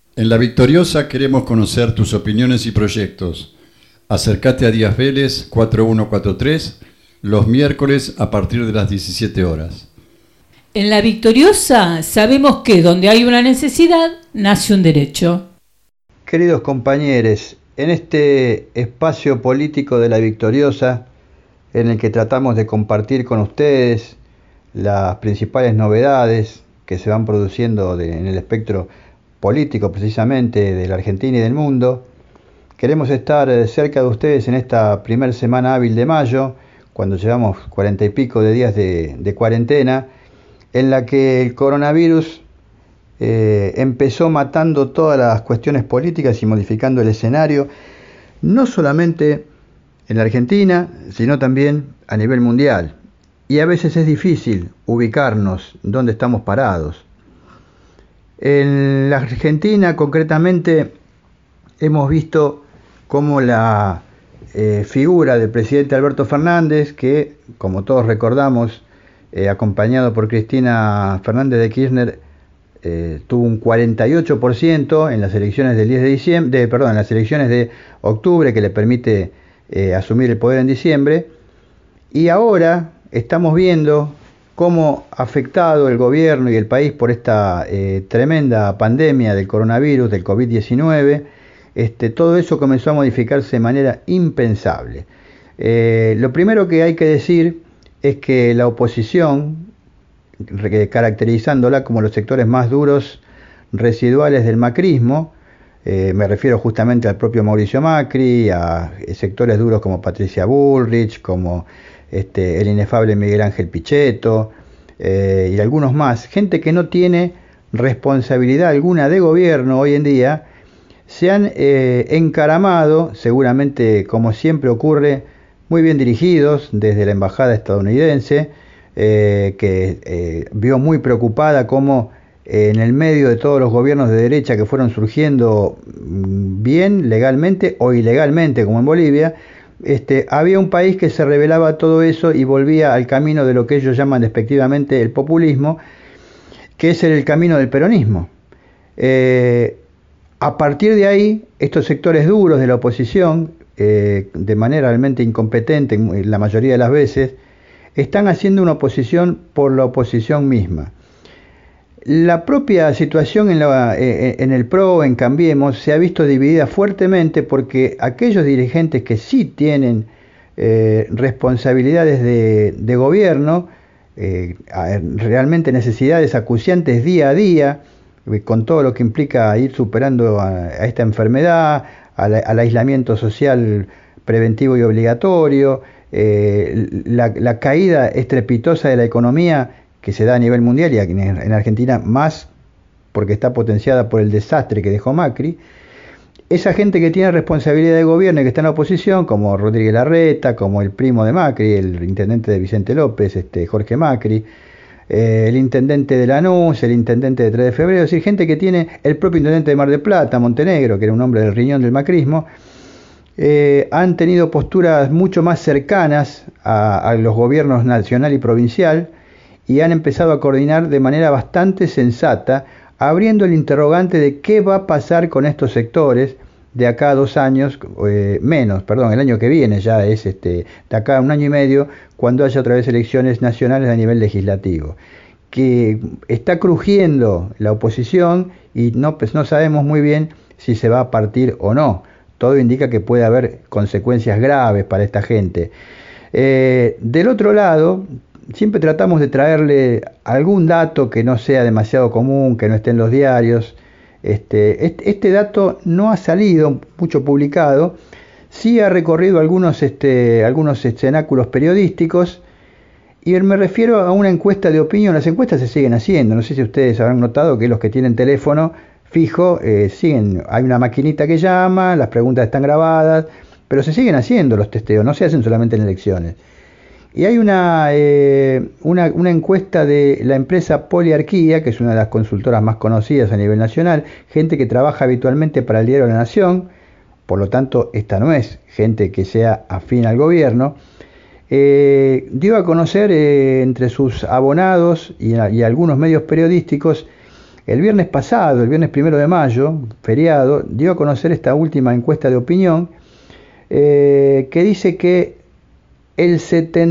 En La Victoriosa queremos conocer tus opiniones y proyectos. Acércate a Díaz Vélez 4143 los miércoles a partir de las 17 horas. En La Victoriosa sabemos que donde hay una necesidad, nace un derecho. Queridos compañeros, en este espacio político de La Victoriosa, en el que tratamos de compartir con ustedes las principales novedades que se van produciendo en el espectro político precisamente de la Argentina y del mundo, queremos estar cerca de ustedes en esta primera semana hábil de mayo, cuando llevamos 40 y pico de días de cuarentena, en la que el coronavirus empezó matando todas las cuestiones políticas y modificando el escenario, no solamente en la Argentina, sino también a nivel mundial. Y a veces es difícil ubicarnos dónde estamos parados. En la Argentina, concretamente, hemos visto cómo la figura del presidente Alberto Fernández, que, como todos recordamos, acompañado por Cristina Fernández de Kirchner, tuvo un 48% en las elecciones del 10 de diciembre, en las elecciones de octubre, que le permite asumir el poder en diciembre, y ahora estamos viendo cómo afectado el gobierno y el país por esta tremenda pandemia del coronavirus, del COVID-19, todo eso comenzó a modificarse de manera impensable. Lo primero que hay que decir es que la oposición, caracterizándola como los sectores más duros residuales del macrismo, me refiero justamente al propio Mauricio Macri, a sectores duros como Patricia Bullrich, como el inefable Miguel Ángel Pichetto y algunos más, gente que no tiene responsabilidad alguna de gobierno hoy en día, se han encaramado, seguramente como siempre ocurre, muy bien dirigidos desde la embajada estadounidense, que vio muy preocupada cómo en el medio de todos los gobiernos de derecha que fueron surgiendo bien legalmente o ilegalmente, como en Bolivia, había un país que se rebelaba a todo eso y volvía al camino de lo que ellos llaman despectivamente el populismo, que es el camino del peronismo. A partir de ahí, estos sectores duros de la oposición, de manera realmente incompetente la mayoría de las veces, están haciendo una oposición por la oposición misma. La propia situación en el PRO, en Cambiemos, se ha visto dividida fuertemente porque aquellos dirigentes que sí tienen responsabilidades de gobierno, realmente necesidades acuciantes día a día, con todo lo que implica ir superando a esta enfermedad, al aislamiento social preventivo y obligatorio, la caída estrepitosa de la economía que se da a nivel mundial y en Argentina más porque está potenciada por el desastre que dejó Macri. Esa gente que tiene responsabilidad de gobierno y que está en la oposición, como Rodríguez Larreta, como el primo de Macri, el intendente de Vicente López, Jorge Macri, el intendente de Lanús, el intendente de 3 de febrero, es decir, gente que tiene el propio intendente de Mar del Plata, Montenegro, que era un hombre del riñón del macrismo, han tenido posturas mucho más cercanas a los gobiernos nacional y provincial y han empezado a coordinar de manera bastante sensata, abriendo el interrogante de qué va a pasar con estos sectores de acá a 2 años, el año que viene ya es de acá a 1 año y medio, cuando haya otra vez elecciones nacionales a nivel legislativo, que está crujiendo la oposición y no sabemos muy bien si se va a partir o no. Todo indica que puede haber consecuencias graves para esta gente. Del otro lado, siempre tratamos de traerle algún dato que no sea demasiado común, que no esté en los diarios. Este dato no ha salido mucho publicado, sí ha recorrido algunos cenáculos periodísticos, y me refiero a una encuesta de opinión. Las encuestas se siguen haciendo, no sé si ustedes habrán notado que los que tienen teléfono fijo, hay una maquinita que llama, las preguntas están grabadas, pero se siguen haciendo los testeos, no se hacen solamente en elecciones. Y hay una encuesta de la empresa Poliarquía, que es una de las consultoras más conocidas a nivel nacional, gente que trabaja habitualmente para el diario La Nación, por lo tanto esta no es gente que sea afín al gobierno, dio a conocer entre sus abonados y algunos medios periodísticos El viernes pasado, el viernes 1 de mayo, feriado, dio a conocer esta última encuesta de opinión que dice que el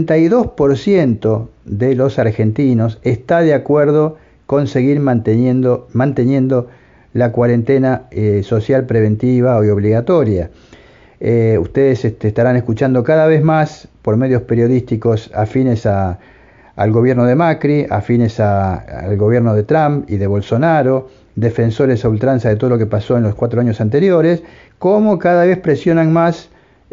72% de los argentinos está de acuerdo con seguir manteniendo la cuarentena social preventiva y obligatoria. Ustedes estarán escuchando cada vez más por medios periodísticos afines al gobierno de Macri, afines al gobierno de Trump y de Bolsonaro, defensores a ultranza de todo lo que pasó en los 4 años anteriores, cómo cada vez presionan más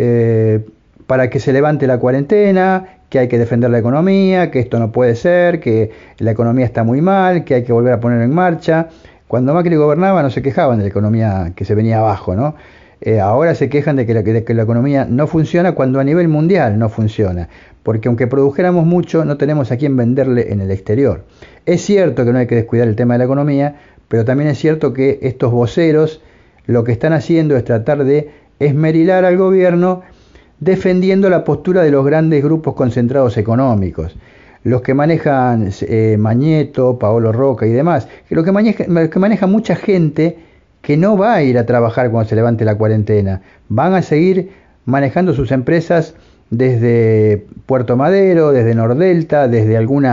para que se levante la cuarentena, que hay que defender la economía, que esto no puede ser, que la economía está muy mal, que hay que volver a poner en marcha. Cuando Macri gobernaba no se quejaban de la economía que se venía abajo, ¿no? Ahora se quejan de que la economía no funciona cuando a nivel mundial no funciona, porque aunque produjéramos mucho no tenemos a quién venderle en el exterior. Es cierto que no hay que descuidar el tema de la economía, pero también es cierto que estos voceros lo que están haciendo es tratar de esmerilar al gobierno defendiendo la postura de los grandes grupos concentrados económicos, los que manejan Mañeto, Paolo Roca y demás, que lo que maneja mucha gente que no va a ir a trabajar cuando se levante la cuarentena, van a seguir manejando sus empresas desde Puerto Madero, desde Nordelta, desde algún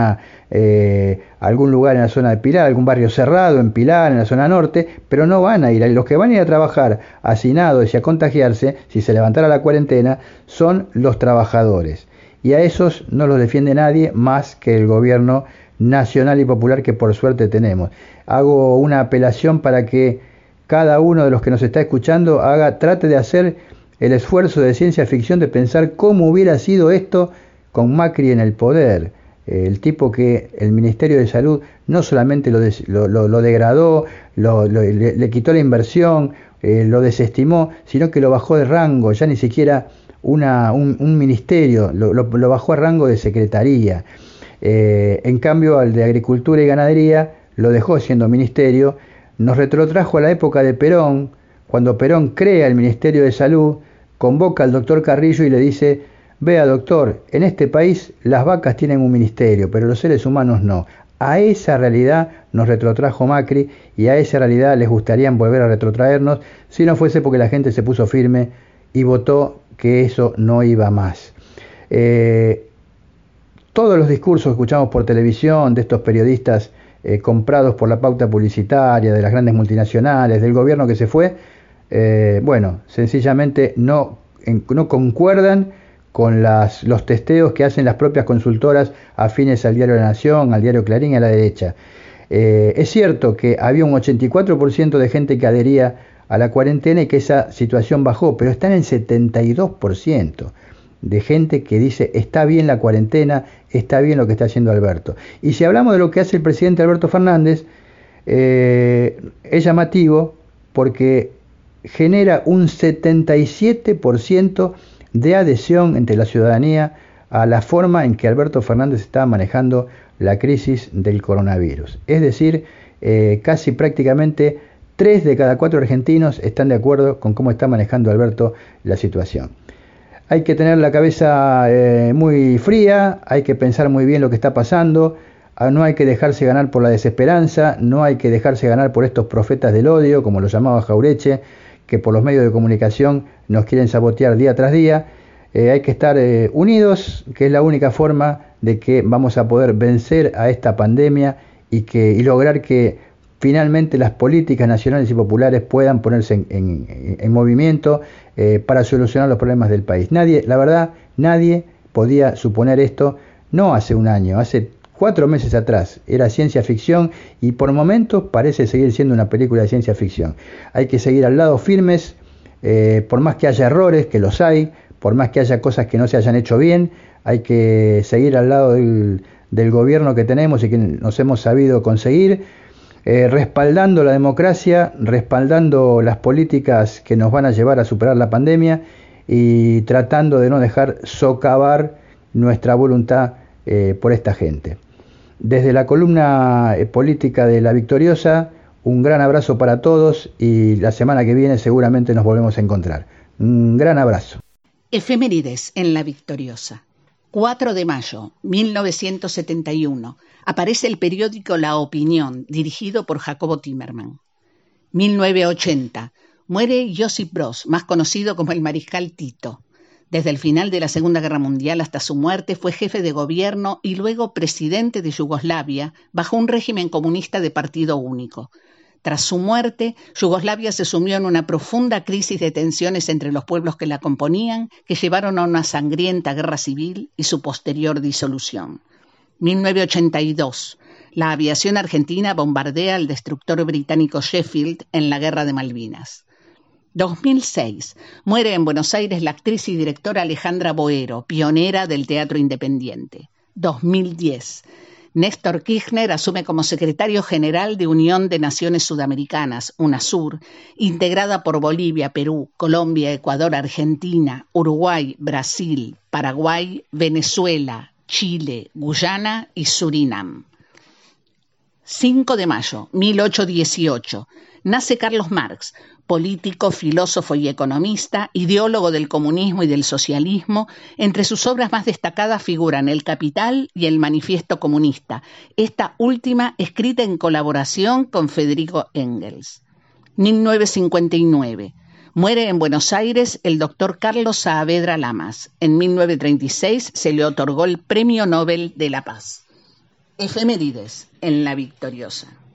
lugar en la zona de Pilar, algún barrio cerrado en Pilar, en la zona norte, pero no van a ir. Los que van a ir a trabajar hacinados y a contagiarse, si se levantara la cuarentena, son los trabajadores. Y a esos no los defiende nadie más que el gobierno nacional y popular que por suerte tenemos. Hago una apelación para que cada uno de los que nos está escuchando trate de hacer el esfuerzo de ciencia ficción de pensar cómo hubiera sido esto con Macri en el poder. El tipo que el Ministerio de Salud no solamente lo degradó, le quitó la inversión, lo desestimó, sino que lo bajó de rango, ya ni siquiera un ministerio, lo bajó a rango de secretaría. En cambio, al de Agricultura y Ganadería lo dejó siendo ministerio. Nos retrotrajo a la época de Perón, cuando Perón crea el Ministerio de Salud, convoca al doctor Carrillo y le dice: vea doctor, en este país las vacas tienen un ministerio, pero los seres humanos no. A esa realidad nos retrotrajo Macri y a esa realidad les gustaría volver a retrotraernos si no fuese porque la gente se puso firme y votó que eso no iba más. Todos los discursos que escuchamos por televisión de estos periodistas comprados por la pauta publicitaria, de las grandes multinacionales, del gobierno que se fue, sencillamente no concuerdan con los testeos que hacen las propias consultoras afines al diario La Nación, al diario Clarín y a la derecha. Es cierto que había un 84% de gente que adhería a la cuarentena y que esa situación bajó, pero está en el 72% de gente que dice está bien la cuarentena, está bien lo que está haciendo Alberto. Y si hablamos de lo que hace el presidente Alberto Fernández, es llamativo porque genera un 77% de adhesión entre la ciudadanía a la forma en que Alberto Fernández está manejando la crisis del coronavirus. Es decir, casi prácticamente 3 de cada 4 argentinos están de acuerdo con cómo está manejando Alberto la situación. Hay que tener la cabeza muy fría, hay que pensar muy bien lo que está pasando, no hay que dejarse ganar por la desesperanza, no hay que dejarse ganar por estos profetas del odio, como lo llamaba Jauretche, que por los medios de comunicación nos quieren sabotear día tras día. Hay que estar unidos, que es la única forma de que vamos a poder vencer a esta pandemia y lograr que finalmente las políticas nacionales y populares puedan ponerse en movimiento para solucionar los problemas del país. Nadie podía suponer esto, no hace un año, hace 4 meses atrás. Era ciencia ficción y por momentos parece seguir siendo una película de ciencia ficción. Hay que seguir al lado firmes, por más que haya errores, que los hay, por más que haya cosas que no se hayan hecho bien, hay que seguir al lado del gobierno que tenemos y que nos hemos sabido conseguir, respaldando la democracia, respaldando las políticas que nos van a llevar a superar la pandemia y tratando de no dejar socavar nuestra voluntad por esta gente. Desde la columna política de La Victoriosa, un gran abrazo para todos y la semana que viene seguramente nos volvemos a encontrar. Un gran abrazo. Efemérides en La Victoriosa. 4 de mayo, 1971. Aparece el periódico La Opinión, dirigido por Jacobo Timerman. 1980. Muere Josip Broz, más conocido como el Mariscal Tito. Desde el final de la Segunda Guerra Mundial hasta su muerte fue jefe de gobierno y luego presidente de Yugoslavia bajo un régimen comunista de partido único. Tras su muerte, Yugoslavia se sumió en una profunda crisis de tensiones entre los pueblos que la componían, que llevaron a una sangrienta guerra civil y su posterior disolución. 1982. La aviación argentina bombardea el destructor británico Sheffield en la Guerra de Malvinas. 2006. Muere en Buenos Aires la actriz y directora Alejandra Boero, pionera del teatro independiente. 2010. Néstor Kirchner asume como secretario general de Unión de Naciones Sudamericanas, UNASUR, integrada por Bolivia, Perú, Colombia, Ecuador, Argentina, Uruguay, Brasil, Paraguay, Venezuela, Chile, Guyana y Surinam. 5 de mayo, 1818. Nace Carlos Marx, político, filósofo y economista, ideólogo del comunismo y del socialismo. Entre sus obras más destacadas figuran El Capital y El Manifiesto Comunista, esta última escrita en colaboración con Federico Engels. 1959. Muere en Buenos Aires el doctor Carlos Saavedra Lamas. En 1936 se le otorgó el Premio Nobel de la Paz. Efemérides en La Victoriosa.